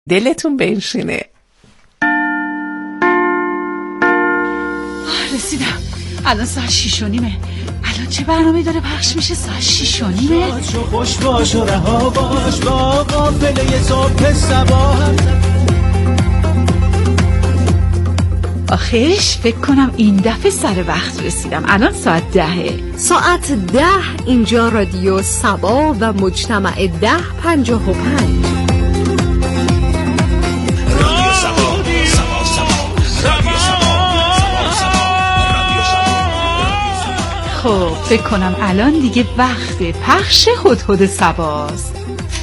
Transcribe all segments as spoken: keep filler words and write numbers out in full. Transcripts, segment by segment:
دلتون بنشینه. رسیدم. الان ساعت شیش و نیمه. الان چه برنامه داره پخش میشه؟ ساعت شیش و نیمه. خوش باش و رها باش با قافله صبح صباح. آخرش فکر کنم این دفعه سر وقت رسیدم. الان ساعت دهه. ساعت ده اینجا رادیو سبا و مجتمع ده پنجاه و پنج. رادیو سبا سبا سبا رادیو سبا خب فکر کنم الان دیگه وقت پخش هدهد سباست.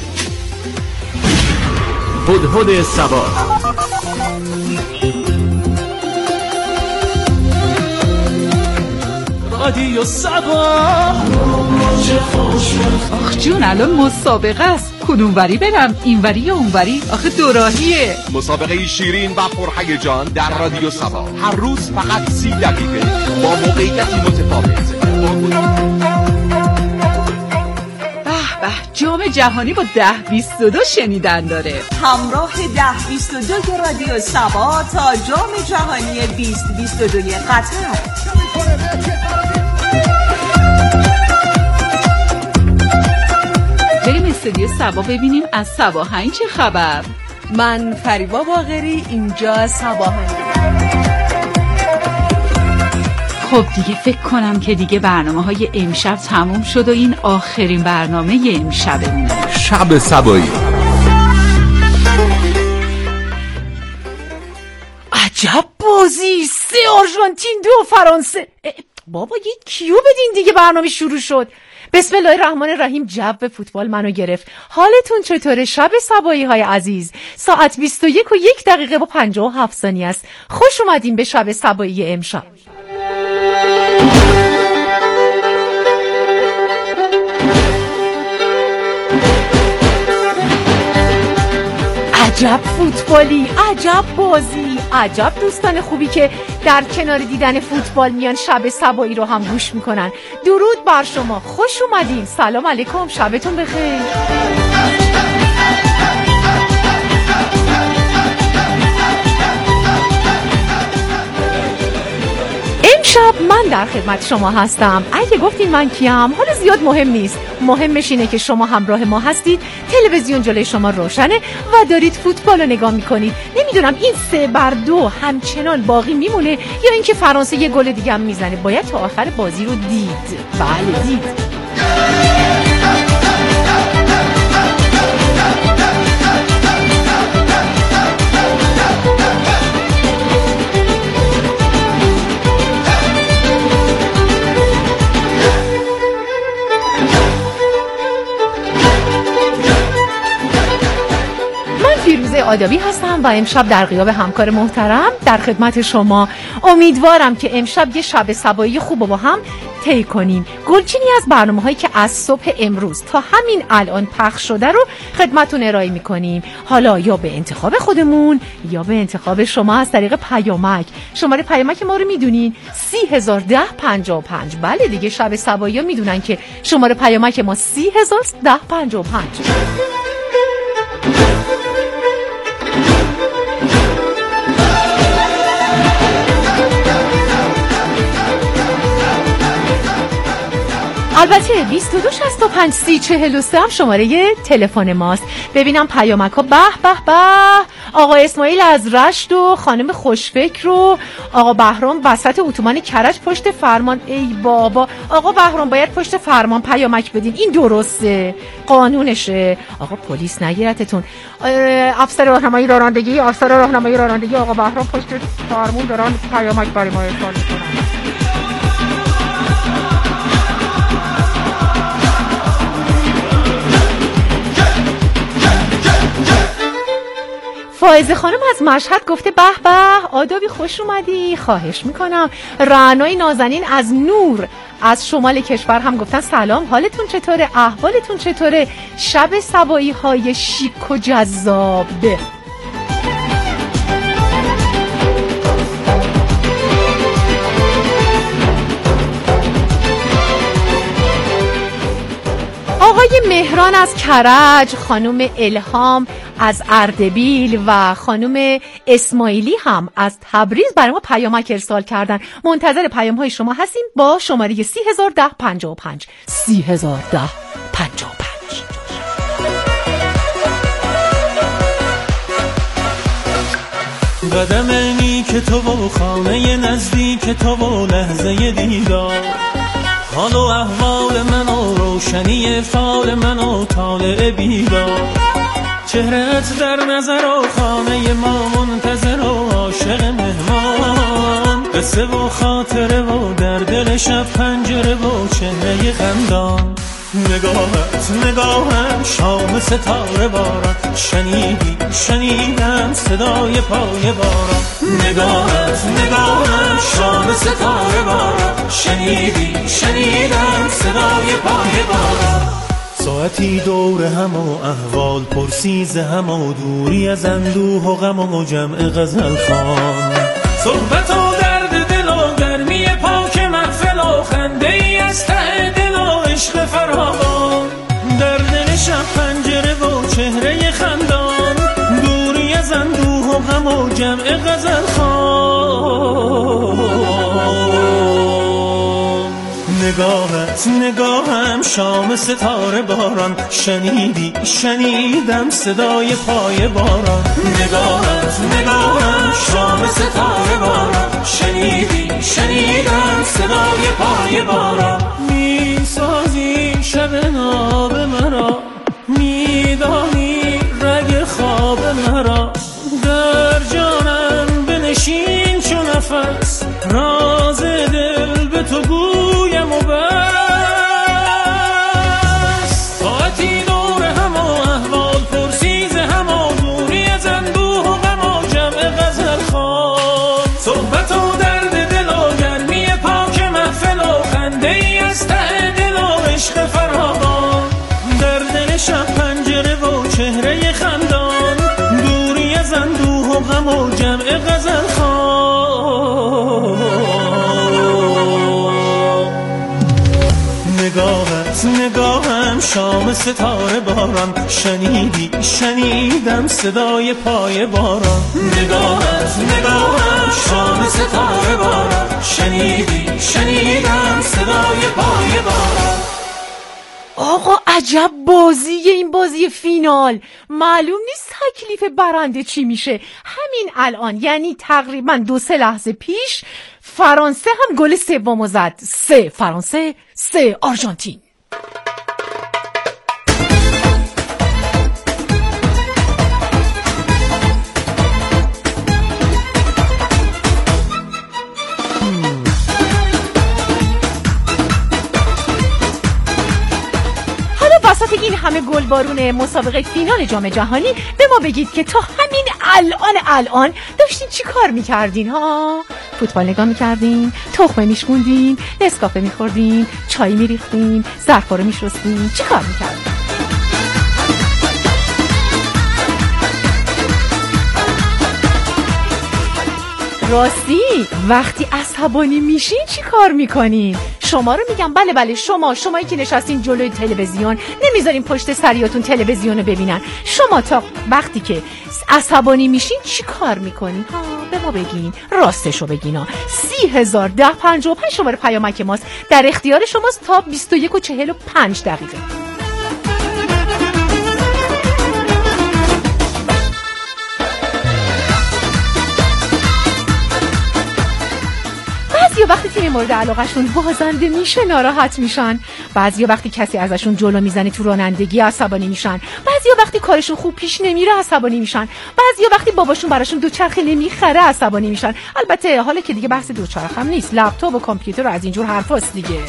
هدهد سبا. رادیو سبا. آخ جون الان مسابقه است. کدوم وری برم؟ این وری یا اون وری؟ آخه دوراهیه. مسابقه شیرین و پرهیجان در رادیو سبا. هر روز فقط سی دقیقه با موقعیتی متفاوت. به به جام جهانی با ده بیست و دو شنیدن داره. همراه ده بیست و دو رادیو سبا تا جام جهانی بیست بیست و دو قطر. بریم استودیو سبا ببینیم از سباهنگ چه خبر. من فریبا باقری، اینجا سباهنگ. خب دیگه فکر کنم که دیگه برنامه های امشب تموم شد و این آخرین برنامه امشبمونه. شب سبایی. عجب بازی. سه آرژانتین دو فرانسه. بابا یه کیو بدین دیگه، برنامه شروع شد. بسم الله الرحمن الرحیم. جو فوتبال منو گرفت. حالتون چطوره شب سبایی های عزیز؟ ساعت بیست و یک و یک دقیقه با پنجاه و هفت ثانیه است. خوش اومدین به شب سبایی امشب. عجب فوتبالی، عجب بازی، عجب دوستان خوبی که در کنار دیدن فوتبال میان شب سبایی رو هم گوش میکنن. درود بر شما، خوش اومدین. سلام علیکم، شبتون بخیر. امشب من در خدمت شما هستم. اگه گفتین من کیم حالا زیاد مهم نیست. مهمش اینه که شما همراه ما هستید، تلویزیون جلوی شما روشنه و دارید فوتبال رو نگاه میکنید. نمیدونم این سه بر دو همچنان باقی میمونه یا اینکه فرانسه یه گل دیگه هم میزنه. باید تا آخر بازی رو دید. بله دید. آدابی هستم و امشب در غیاب همکار محترم در خدمت شما. امیدوارم که امشب یه شب سبایی خوب با هم طی کنیم. گلچینی از برنامه هایی که از صبح امروز تا همین الان پخش شده رو خدمتون ارائه میکنیم. حالا یا به انتخاب خودمون یا به انتخاب شما از طریق پیامک. شماره پیامک ما رو میدونین سی هزار ده پنجاه و پنج. بله دیگه شب سبایی ها میدونن که شماره پیامک ما سی هزار ده پنجاه و پنج. البته بیست و دو شصت و پنج سی چهل و سه هم شماره تلفن ماست. ببینم پیامک ها. به به به. آقا اسماعیل از رشت و خانم خوشفکر و آقا بهرام وسط اتوبان کرج پشت فرمان. ای بابا آقا بهرام باید پشت فرمان پیامک بدین، این درسته، قانونشه. آقا پلیس نگیرتتون. افسر راهنمایی رانندگی افسر راهنمایی رانندگی آقا بهرام پشت فرمان دارن پیامک برای ما ارسال میکنن. فائزه خانم از مشهد گفته به به آدابی خوش اومدی، خواهش میکنم. رعنای نازنین از نور از شمال کشور هم گفتن سلام، حالتون چطوره، احوالتون چطوره، شب سبایی های شیک و جذاب. آقای مهران از کرج، خانم الهام از اردبیل و خانم اسماعیلی هم از تبریز برای ما پیامک ارسال کردن. منتظر پیام های شما هستیم با شماره سی هزار ده پنجاه و پنج سی هزار ده پنجاه و پنج. قدم نیک تو و خانه نزدیک تو و لحظه دیدار، حال و احوال من و روشنی فال من و طالع بیدار، چهرت در نظر و خانه ما منتظر و عاشق مهمان، قصه و خاطره و در دل شب پنجره و چهره خندان، نگاهت نگاهم شام ستاره باران، شنیدی شنیدم صدای پای باران، نگاهت نگاهم شام ستاره باران، شنیدی شنیدم صدای پای باران. ساعتی دور هم و احوال پرسیز هم و دوری از اندوه و غم و جمع غزل خوان، صحبت و درد دل و گرمی پاک محفل و خنده ای از ته دل و عشق فراوان، در دل شب پنجره و چهره خندان، دوری از اندوه و غم و جمع غزل خوان، نگاهت نگاهم شام ستاره باران، شنیدی شنیدم صدای پای باران، نگاهت نگاهم شام ستاره باران، شنیدی شنیدم صدای پای باران. میسازی شب ناب مرا، میدانی رگ خواب مرا، در جانم بنشین چو نفس، راز دل به تو گویم و بس، ساعتی دور هم و احوال پرسیز هم و دوری از اندوه و غم و جمع غزل خوان، صحبت و درد دل و گرمی پاک محفل و خنده ای از ته دل و عشق فراوان، در دل شب پنجره و چهره خندان، دوری از اندوه و غم و جمع غزل خوان، نگاهت نگاهم شام ستاره باران، شنیدی شنیدم صدای پای باران، نگاهت نگاهم شام ستاره باران، شنیدی شنیدم صدای پای باران. آقا عجب بازیه این بازی فینال، معلوم نیست تکلیف برنده چی میشه. همین الان یعنی تقریبا دو سه لحظه پیش فرانسه هم گل سومو زد. سه فرانسه، سه آرژانتین. وسط این همه گلبارون مسابقه فینال جام جهانی به ما بگید که تا همین الان الان داشتین چی کار میکردین ها؟ فوتبال نگاه میکردین؟ تخمه میشکوندین؟ نسکافه میخوردین؟ چای میریختین؟ ظرفا رو میشستین؟ چی کار میکردین؟ راستی وقتی عصبانی میشین چی کار میکنین؟ شما رو میگم، بله بله شما شمایی که نشستین جلوی تلویزیون نمیذارین پشت سریاتون تلویزیون رو ببینن، شما تا وقتی که عصبانی میشین چی کار میکنین؟ ها به ما بگین، راستشو بگین ها. سی هزار ده پنجاه و پنج شماره پیامک ماست، در اختیار شماست تا بیست و یک و چهل و پنج دقیقه. بعضیا وقتی تیم مورد علاقهشون بازنده میشه ناراحت میشن، بعضیا وقتی کسی ازشون جلو میزنه تو رانندگی عصبانی میشن، بعضیا وقتی کارشون خوب پیش نمیره عصبانی میشن، بعضیا وقتی باباشون براشون دوچرخه نمیخره عصبانی میشن. البته حالا که دیگه بحث دوچرخه هم نیست، لپتاپ و کامپیوتر و از اینجور حرفاست دیگه.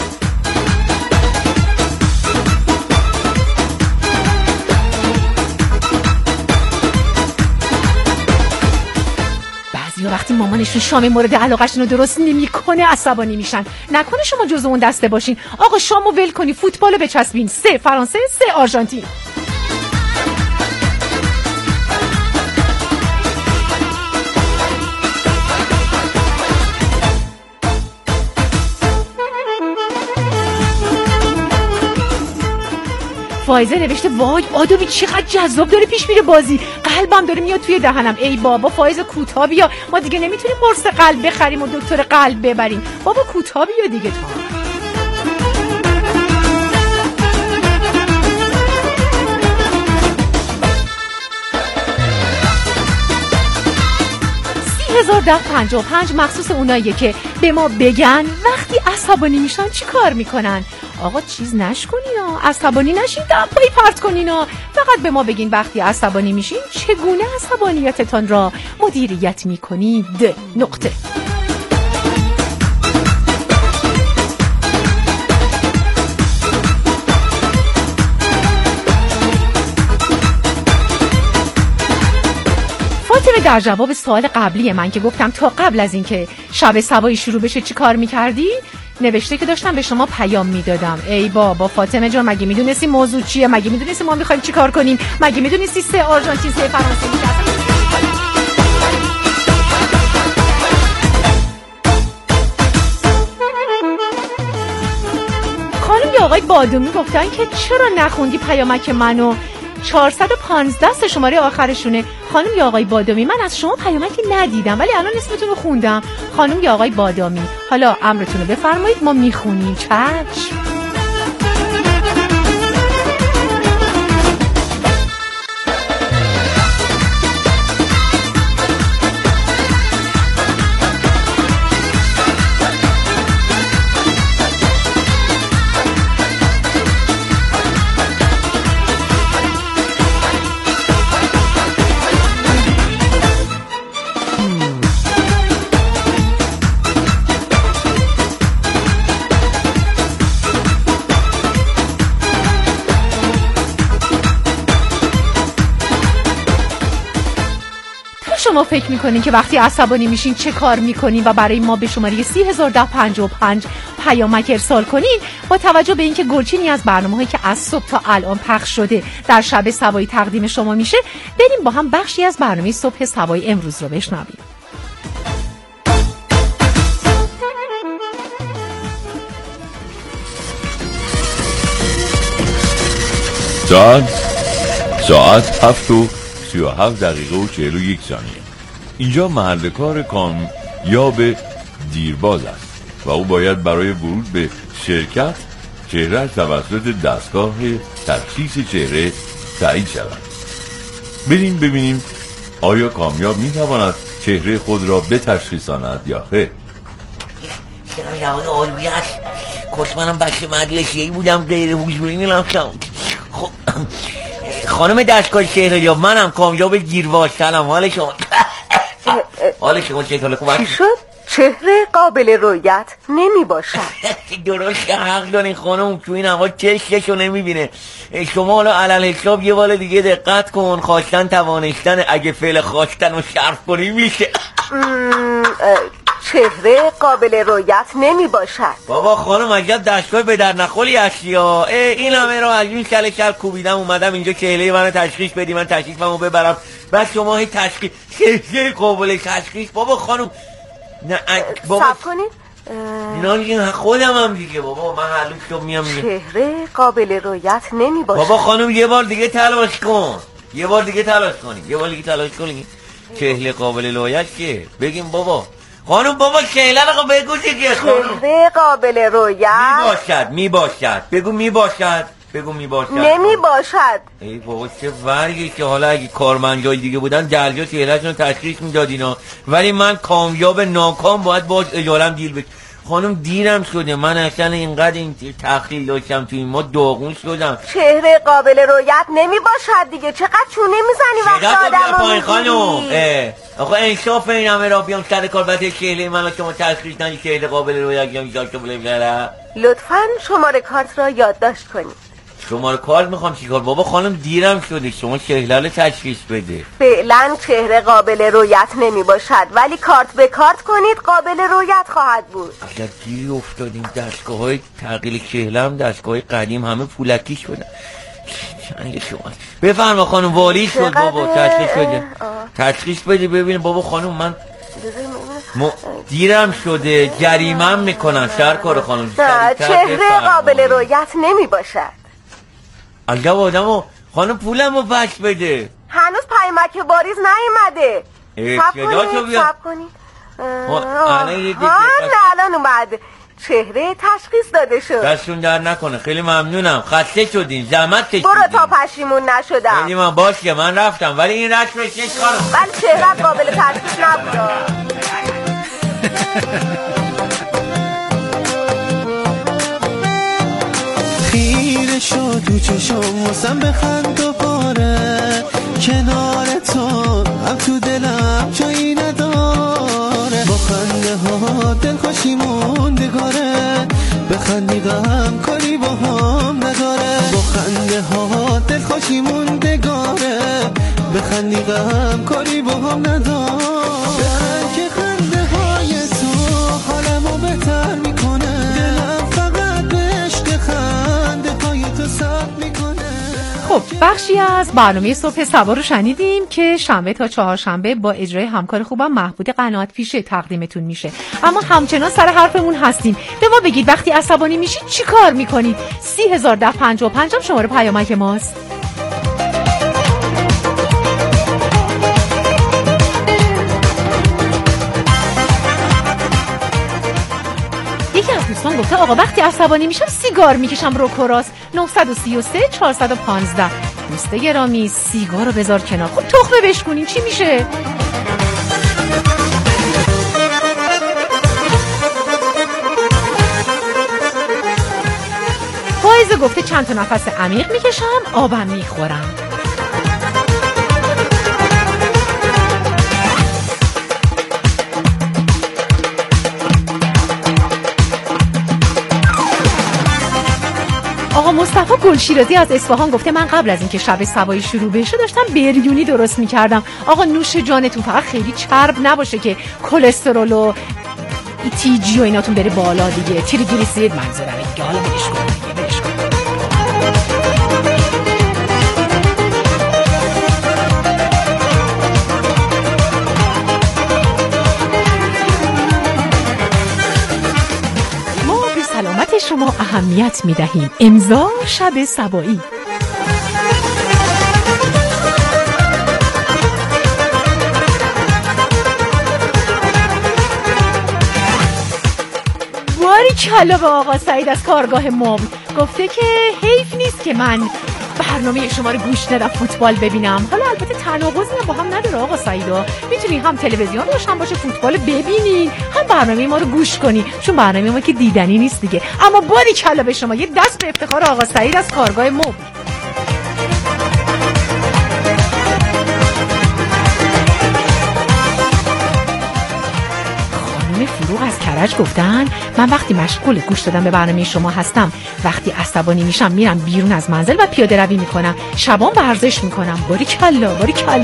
یا وقتی مامانشون شام مورد علاقهشون رو درست نمیکنه عصبانی میشن. نکنه شما جزو اون دسته باشین. آقا شامو ول کنی، فوتبالو بچسبین. سه فرانسه، سه آرژانتین. فائزه نوشته وای آدمی چقدر جذاب داره پیش میره بازی، قلبم داره میاد توی دهنم. ای بابا فائزه کوتاه بیا، ما دیگه نمیتونیم قرص قلب بخریم و دکتر قلب ببریم. بابا کوتاه بیا دیگه تو. هزار و ده پنجاه و پنج مخصوص اوناییه که به ما بگن وقتی عصبانی میشن چی کار میکنن. آقا چیز نشکنینا، عصبانی نشین، دبایی پرت کنینا، فقط به ما بگین وقتی عصبانی میشین چگونه عصبانیتتان را مدیریت میکنید. نقطه. در جواب سوال قبلی من که گفتم تا قبل از اینکه شب سبایی شروع بشه چی کار میکردی، نوشته که داشتم به شما پیام میدادم. ای بابا فاطمه جان مگه میدونستی موضوع چیه؟ مگه میدونستی ما میخوایم چی کار کنیم؟ مگه میدونستی سه آرژانتین سه فرانسه میکردن؟ خانم یا آقای بادومی گفتن که چرا نخوندی پیامک منو؟ چهارصد و پانزده شماره آخرشونه. خانم یا آقای بادامی من از شما پیامکی ندیدم ولی الان اسمتون رو خوندم. خانم یا آقای بادامی حالا امرتون رو بفرمایید ما میخونیم. چشم. شما فکر میکنین که وقتی عصبانی میشین چه کار میکنین و برای ما به شماره سی هزار و ده پنجاه و پنج پیامک ارسال کنین؟ با توجه به اینکه گلچینی از برنامه‌هایی که از صبح تا الان پخش شده در شب سبایی تقدیم شما میشه، بریم با هم بخشی از برنامه صبح سبایی امروز رو بشنویم. ساعت ساعت هفت و سی و هفت دقیقه و چهل و یک ثانیه. اینجا محل کار کامیاب دیرباز است و او باید برای ورود به شرکت چهره توسط دستگاه تشخیص چهره تایید شود. بریم ببینیم آیا کامیاب میتواند چهره خود را بتشخیصاند یا خیر. چرا جواد آلوی هست؟ کس منم بچه مدرسه‌ای بودم غیر حضوری میرفتم. خب خانم دستگاه چهره یا منم کامیاب گیرواز. سلام، حال شما؟ حال شما چطوره؟ خوبه؟ چی شد؟ چهره قابل رویت نمی باشد. درست حق دارین خانم، تو این هوا چشمشو نمیبینه. شما حالا علل حساب یه بار دیگه دقت کن. خواستن توانستن اگه فعل خواستن رو صرف کنی میشه. چهره قابل رویت نمی باشد. بابا خانم عجب دستگاه به در نخولی هستی ها. این همه رو از این کل کل کوبیدم اومدم اینجا چهره منو تشخیص بدی، من تشخیصمو ببرم، بعد شما هی تشخیص چهره قابل تشخیص. بابا خانم نه بابا صبر کنید. نه خودم هم دیگه بابا من حلوش رو میام. چهره قابل رویت نمی باشد. بابا خانم یه بار دیگه تلاش کن، یه بار دیگه تلاش کنی، یه بار دیگه تلاش کنی. چهره قابل رویت که بگیم بابا خانم، بابا چهره رو بگو دیگه خانم. چهره قابل رویت می باشد، می باشد، بگو می باشد، بگو می باشد. نمی باشد. ای بابا چه ورگی که حالا اگه کارمندای دیگه بودن درجا چهرهشون تشخیص میدادینا، ولی من کامیاب ناکام باید باش اجالم دیل بکنم. خانم دیرم شده، من اصلا اینقدر این تخیل داشتم تو این ما داغون شدم. چهره قابل رویت نمی باشد دیگه. چقدر چونه میزنی وقت آدم رو خانم؟ آخه انصاف این همه را بیام سر کار بعد چهره من شما تشخیص ندی چهره قابل رویت یا میذاشت بلیم. لطفاً شماره کارت را یادداشت کنید. شماره کارت میخوام چیکار؟ بابا خانم دیرم شده، شما چهره رو تشخیص بده. فعلا چهره قابل رویت نمی باشد ولی کارت به کارت کنید قابل رویت خواهد بود. اگر گیری افتادیم دستگاه های تغییر چهره هم دستگاه های قدیم همه پولکی شدن. چنگ شما بفرما خانم. والی شد بابا، تشخیص بده، تشخیص بده ببینیم. بابا خانم من م... دیرم شده، جریمم میکنن. سرکار خانم چهره قابل رویت نمی باشد. عجب آدمو. خانم پولمو پس بده. هنوز پیامک واریز نیومده. صداتو بیار. صبر کنید. الان یه دیگه ها نه الان اومد. چهره تشخیص داده شد. دستون در نکنه. خیلی ممنونم. خسته شدین. زحمت کشیدین. برو تا پشیمون نشدم. خیلی من باشه من رفتم ولی این رسمش نیست خانم. ولی چهره قابل تشخیص نبود. خیره شد تو چشم واسم بخند دوباره کنار تو هم تو دلم جایی نداره با خنده ها دل خوشی موندگاره بخندی غم کاری با هم نداره با خنده ها دل خوشی موندگاره بخندی غم کاری با هم نداره که خنده های تو حالمو بهتر میکنه دلم فقط به عشق خنده های تو صبر میکنه. خب بخشی از برنامه صبح سبا رو شنیدیم که شنبه تا چهارشنبه با اجرای همکار خوبم محمود قناعت پیشه تقدیمتون میشه. اما همچنان سر حرفمون هستیم. به ما بگید وقتی عصبانی میشید چی کار میکنید؟ سی هزار ده پنجاه و پنج هم شماره پیامک ماست. یکی از دوستان گفته آقا وقتی عصبانی میشم سیگار میکشم رو کراس. نه سه سه چهار یک پنج دوست گرامی سیگار رو بذار کنار. خب تخمه بشکنین چی میشه؟ فایزه گفته چند تا نفس عمیق میکشم آبم میخورم. آقا مصطفی گلشیرازی از اصفهان گفته من قبل از اینکه شب سبایی شروع بشه داشتم بریونی درست میکردم. آقا نوش جانتون فقط خیلی چرب نباشه که کلسترول و تی جی و ایناتون بره بالا دیگه. تریگلیسیرید منظورمه دیگه. حالا برش کن دیگه برش کن. سلامت شما اهمیت میدهیم. امضا شب سبایی. باری کلا به آقا سعید از کارگاه مبل گفته که حیف نیست که من برنامه شما رو گوش ندم فوتبال ببینم. حالا البته تناقضی هم با هم نداره آقا سعیدا. میتونی هم تلویزیون روشن باشه فوتبال ببینین هم برنامه ما رو گوش کنی چون برنامه ما که دیدنی نیست دیگه. اما باری کلا به شما. یه دست به افتخار آقا سعید از کارگاه مبل. فروغ از کرج گفتن من وقتی مشغول گوش دادن به برنامه شما هستم وقتی عصبانی میشم میرم بیرون از منزل و پیاده روی میکنم. شبان ورزش میکنم. باری کلا باری کلا.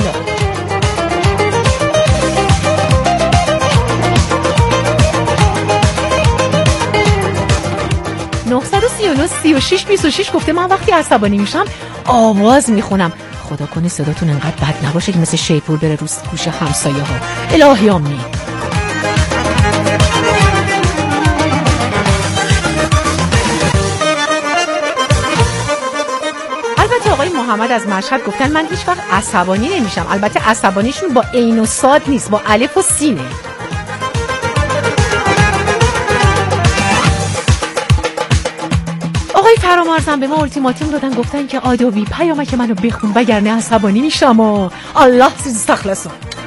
نه سه نه سه شش دو شش گفته من وقتی عصبانی میشم آواز میخونم. خدا کنه صداتون انقدر بد نباشه که مثل شیپور بره رو گوش همسایه ها. الهی آمین. آقای محمد از مشهد گفتن من هیچ وقت عصبانی نمیشم. البته عصبانیشون با عین و صاد نیست با الف و سینه. آقای فرامرزم به ما التیماتوم دادن گفتن که آدابی پیامک منو بخون وگرنه عصبانی میشم و الله سیز استخلصو.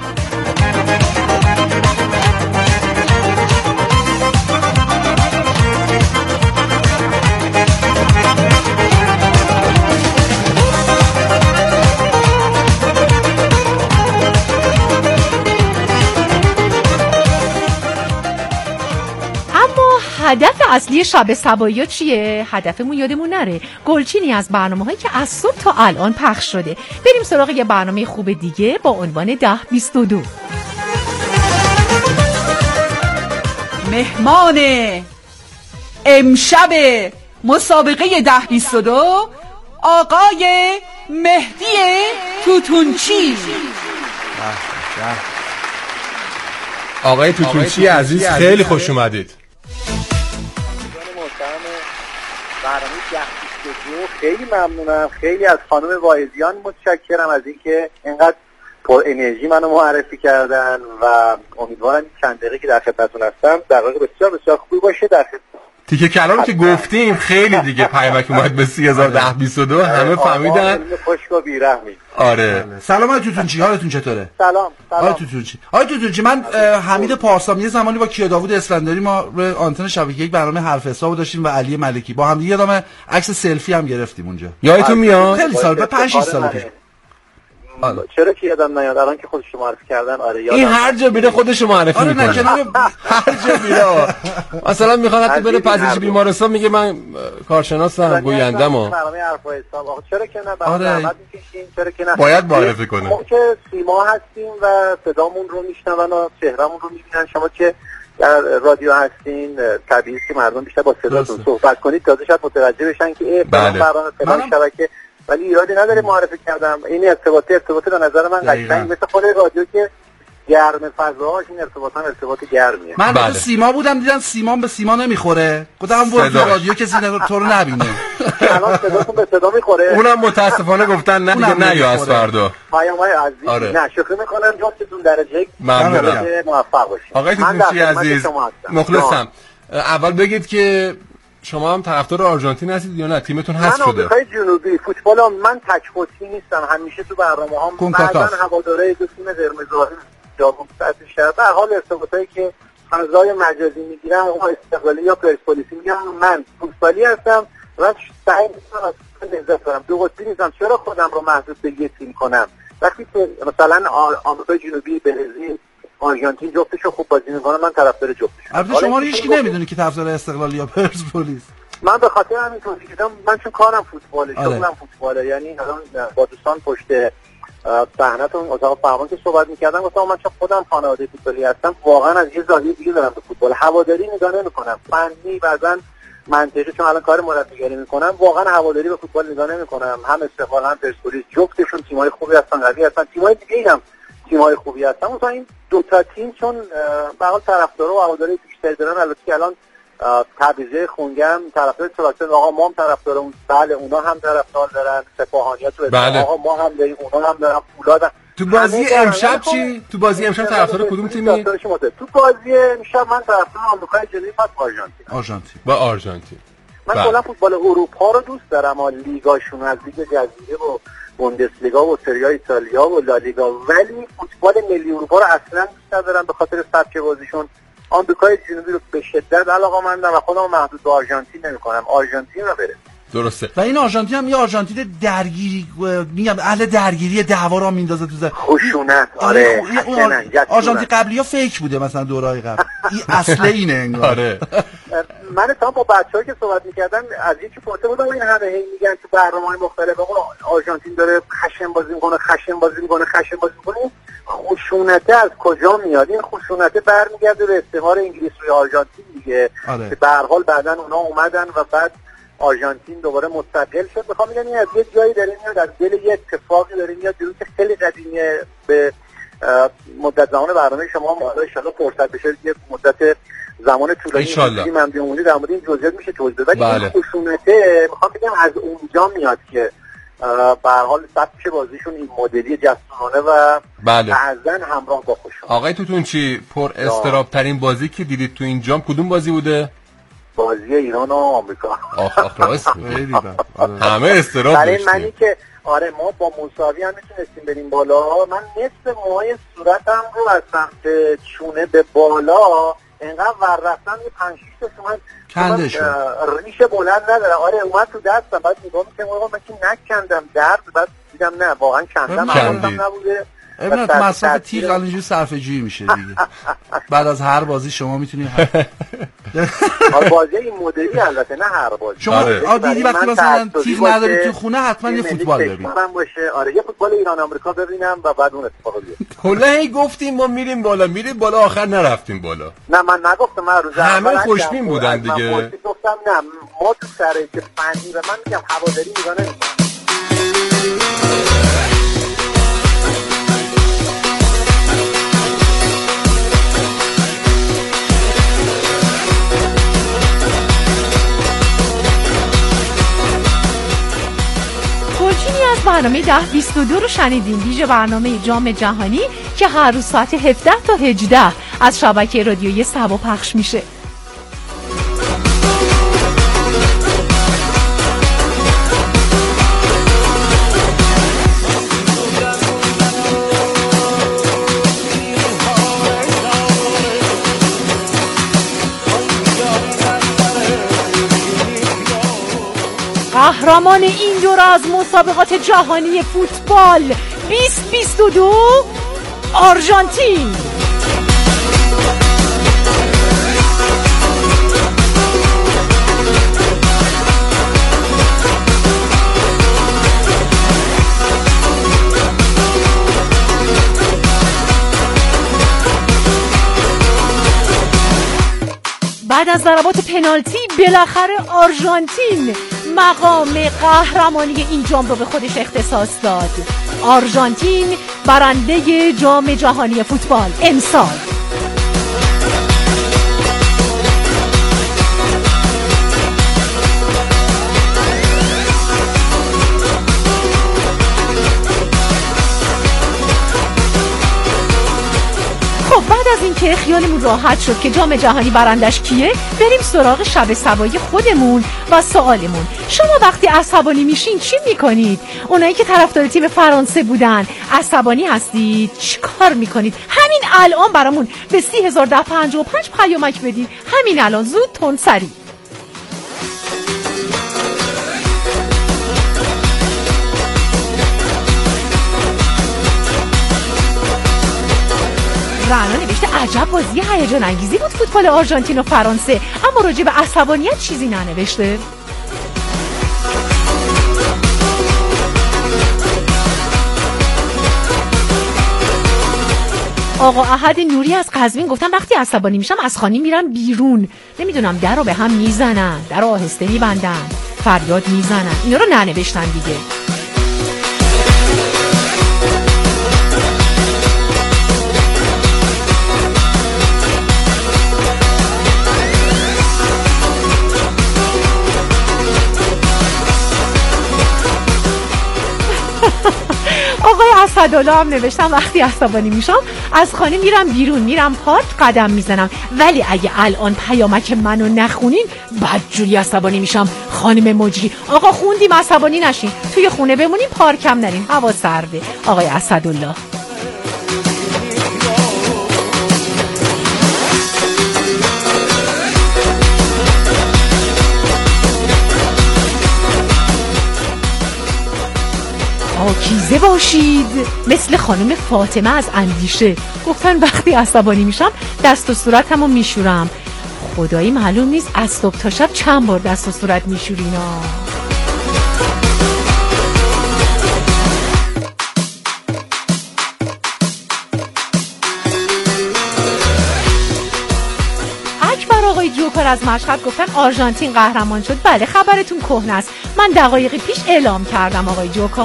هدف اصلی شب سبایی چیه؟ هدفمون یادمون نره گلچینی از برنامه‌هایی که از صبح تا الان پخش شده. بریم سراغ یه برنامه خوب دیگه با عنوان ده بیست و دو. مهمان امشب مسابقه ده بیست و دو آقای مهدی توتونچی. آقای توتونچی عزیز خیلی خوش اومدید. برنامه ده بیست و دو خیلی ممنونم، خیلی از خانم واعظیان متشکرم از اینکه اینقدر پر انرژی منو معرفی کردن و امیدوارم چند دقیقه که در خدمتتون هستم در واقع بسیار بسیار خوبی باشه. در خدمت تیکه کلام که گفتیم خیلی دیگه پیامک اومد به سی هزار و ده بیست و دو همه فهمیدن. خشک و بی‌رحمی. آره. سلام آقای توتونچی، حالتون چطوره؟ سلام. سلام. آقای توتونچی. آقای توتونچی من حمید پارسا یه زمانی با کیا داوود اسفندیاری ما روی آنتن شبکه یک برنامه حرف حساب داشتیم و علی ملکی با هم دیگه دامه عکس سلفی هم گرفتیم اونجا. یادتون میاد؟ خیلی سال به پنج شش سال پیش. آره. چرا که یادم نیاد الان که خودش معرفی کردن. آره یادم این هر جا میره خودش معرفی آره میکنه. نه هر جا میره مثلا میخواد حتی بره پذیرش بیمارستان میگه من کارشناسم گوینده‌ام. برنامه حرف و حساب آخه چرا که نه آره. زحمت میکشیم، چرا که نه باید معرفی کنه. ما که سیما هستیم و صدامون رو میشنون و چهرهمون رو میبینن، شما که در رادیو هستین طبیعیه که مردم بیشتر با صداتون صحبت کنید تازه شاید متوجه بشن که ای برنامه برنامه شبکه، ولی ایرادی نداره معرفی کردم. این ارتباطی ارتباطی به نظر من قشنگ مثل خود رادیو که گرم فضاهاش، این ارتباط هم ارتباط گرمیه. من بله. سیما بودم دیدم سیمان به سیما نمیخوره، گفتم برو تو رادیو کسی تو رو نبینه. الان صداتون به صدا میخوره. اونم متاسفانه گفتن نه دیگه نه یا از فردا. پیام‌های عزیز آره. نه شوخی میکنم جفتتون درجه ممنونم. موفق باشید. آقای توتونچی عزیز مخلصم. اول بگید که شما هم طرفدار آرژانتین هستید یا نه؟ تیمتون حذف شده؟ من آمریکای جنوبی فوتبال من تک قطبی نیستم، همیشه تو برنامه‌هام بعضن هواداره دو تیم قرمز جامون سطح شهر به حال ارتباطایی که فضای مجازی میگیرن اون استقلالی یا پرسپولیسی میگن من فوتبالی هستم و سعی میکنم از لذت ببرم. دو قطبی نیستم. چرا خودم رو محدود به یه تیم کنم؟ وقتی که مثلا آمریکای جنوبی، برزیل، آرژانتین جفتشو خوب بازی میکنن من طرفدار جفتشون. البته شما رو هیچکی نمیدونه که طرفدار استقلال یا پرسپولیس. من به خاطر همین توضیح دادم، من چون کارم فوتباله، شغلم فوتباله، یعنی الان با دوستان پشت صحنه‌تون اتاق فرمان که صحبت می‌کردم گفتم من چون خودم خانواده فوتبالی هستم واقعا از یه زاویه دیگه دارم به فوتبال هواداری نگاه نمی‌کنم. فنی بعضن منطقی چون الان کار مربیگری می‌کنم واقعا هواداری به فوتبال نگاه نمی‌کنم. هم استقلال هم پرسپولیس جفتشون تیم‌های خوبی هستن، قوی هستن، تیم‌های دیگه هم تیم‌های خوبی هستن. مثلا این دو تا تیم چون به حال طرفدارا و هواداری بیشتر دارن، البته الان تبعیض خونگم طرفدار تراکتور آقا ما هم طرفدار اون بله اونا هم طرفدار دارن، سپاهانی‌ها تو بله. آقا ما هم داریم، اونا هم دارن، فولاد. تو بازی امشب چی؟ تو بازی امشب طرفدار کدوم تیمی؟ تو بازی امشب من طرفدار آمریکای جنوبی پس آرژانتین. آرژانتین. با آرژانتین. من کلا فوتبال اروپا رو دوست دارم، لیگاشون از لیگ جزیره و بوندسلیگا و سری آ ایتالیا و لالیگا، ولی فوتبال ملی اروپا رو اصلا دوست ندارم به خاطر سبک بازیشون. آمریکای جنوبی رو به شدت علاقه‌مندم و خودم محدود به آرژانتین نمی‌کنم. آرژانتین رو بره. درسته. و این آرژانتین هم یه آرژانتین درگیری میگم اهل درگیری دعوا را میندازه تو زمین. خشونت. آره. آرژانتین قبلی‌ها فیک بوده مثلا دورهای قبل. این اصل اینه انگار. آره. من تا با بچه‌ها که صحبت می‌کردم از یکی پرسیده بودم این همه هی میگن تو برنامه‌های مختلف آقا آرژانتین داره خشن بازی می‌کنه، خشن بازی می‌کنه، خشن بازی می‌کنه. خشونت از کجا میاد؟ این خشونت برمیگرده به استعمار انگلیس روی آرژانتین دیگه. آره. که به هر حال بعدن اونا اومدن و بعد آرژانتین دوباره مستقل شد. میخوام بگم این از یه جایی داره میاد، از دل یه اتفاقی داره میاد جلو که خیلی قدیمیه. به مدت زمان برنامه شما هم ان شاءالله فرصت بشه یه مدت زمان طولانی من بیامونی در مورد این جزئیات میشه توضیح داد. این خشونته میخوام بگم از اونجا میاد که به هر حال سبک بازیشون این مدلی جسورانه و بله. بعضن همراه با خشونت. آقای توتونچی پر استراب ترین بازی که دیدید تو این جام کدوم بازی بوده؟ بازی ایران و آمریکا. آخ آخ راست همه استراب برای منی که آره ما با مساوی هم میتونستیم بریم بالا. من نصف موهای صورتم رو از سمت چونه به بالا اینقدر ور رفتم یه پنج شیش تا اومد کنده شد. ریش بلند نداره. آره اومد تو دستم. بعد نگاه میکنم آقا من که نکندم درد. بعد دیدم نه واقعا کندم حواسم نبوده. ابنت مصرف تیغ الان اینجوری صرفه جویی میشه دیگه. بعد از هر بازی شما میتونید بازی این مدلی البته نه هر بازی. شما آ دیدی وقتی مثلا تیغ نداری تو خونه حتما یه فوتبال ببین. باشه آره یه فوتبال ایران آمریکا ببینم و بعد اون اتفاقو بیفته. کلا هی گفتیم ما میریم بالا میریم بالا آخر نرفتیم بالا. نه من نگفتم. من روز همه خوشبین بودن دیگه. من گفتم نه ما تو سره که فنی و من میگم هواداری نگاه نمی‌کنم. برنامه ده بیست و دو رو شنیدین، ویژه برنامه جام جهانی که هر روز ساعت هفده تا هجده از شبکه رادیویی سبا پخش میشه. قهرمان این دوره از مسابقات جهانی فوتبال بیست بیست و دو آرژانتین. بعد از ضربات پنالتی بالاخره آرژانتین مقام قهرمانی این جام رو به خودش اختصاص داد. آرژانتین برنده جام جهانی فوتبال امسال. از این که خیالمون راحت شد که جام جهانی برندش کیه، بریم سراغ شب سبایی خودمون و سوالمون. شما وقتی عصبانی میشین چی میکنید؟ اونایی که طرفدار تیم فرانسه بودن عصبانی هستید چی کار میکنید؟ همین الان برامون به سی هزار ده پنجاه و پنج پیامک بدید، همین الان زود تند سریع. رعنا نوشته عجب بازی هیجان انگیزی بود فوتبال آرژانتین و فرانسه، اما راجع به عصبانیت چیزی ننوشته. آقا احد نوری از قزوین گفتن وقتی عصبانی میشم از خانه میرم بیرون، نمیدونم در رو به هم میزنن، در رو آهسته میبندن، فریاد میزنن. اینا رو ننوشتن دیگه. آقای اسدالله هم نوشتم وقتی عصبانی میشم از خانه میرم بیرون، میرم پارک قدم میزنم، ولی اگه الان پیامک منو نخونین بدجوری عصبانی میشم. خانم مجری آقا خوندیم عصبانی نشین، توی خونه بمونین، پارکم نرین، هوا سرده. آقای اسدالله پاکیزه باشید مثل خانم فاطمه از اندیشه، گفتن وقتی عصبانی میشم دست و صورتمو میشورم. خدایی معلوم نیست از صبح تا شب چند بار دست و صورت میشورینا. اکبر آقای جوکر از مشهد گفتن آرژانتین قهرمان شد. بله خبرتون کهنه است، من دقایقی پیش اعلام کردم آقای جوکر.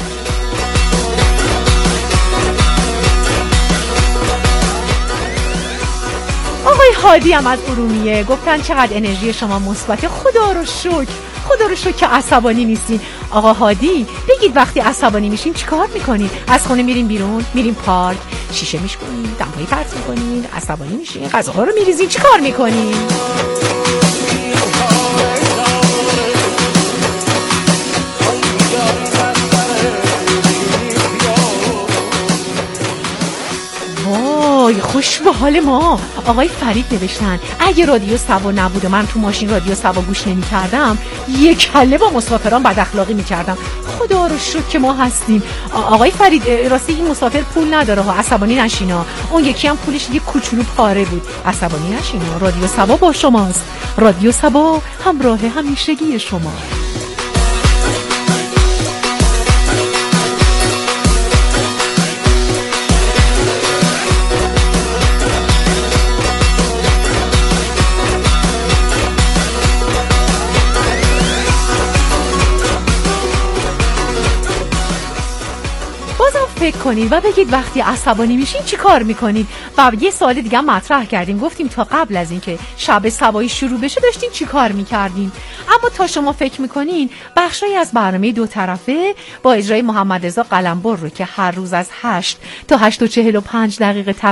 آقای هادی هم از ارومیه گفتن چقدر انرژی شما مثبت، خدا رو شکر، خدا رو شکر که عصبانی نیستین. آقا هادی بگید وقتی عصبانی میشین چیکار میکنین؟ از خونه میرین بیرون، میرین پارک، شیشه میشکنین، دمپایی پرت میکنین، عصبانی میشین، غذاها رو میریزین، چیکار میکنین؟ وای خوش به حال ما. آقای فرید نوشتن اگه رادیو سبا نبود و من تو ماشین رادیو سبا گوش نمی کردم یک کله با مسافران بد اخلاقی می کردم. خدا رو شکر که ما هستیم. آقای فرید راستی این مسافر پول نداره ها، عصبانی نشینا. اون یکی هم پولش یه کوچولو پاره بود، عصبانی نشینا. رادیو سبا با شماست، رادیو سبا همراه همیشگی شما. فکر کنید و بگید وقتی عصبانی میشین چی کار میکنید. و یه سوال دیگه مطرح کردیم، گفتیم تا قبل از اینکه شب سبایی شروع بشه داشتین چی کار میکردین. اما تا شما فکر میکنین بخشی از برنامه دو طرفه با اجرای محمد رضا قلمبر رو که هر روز از هشت تا هشت و چهل و پنج دقیقه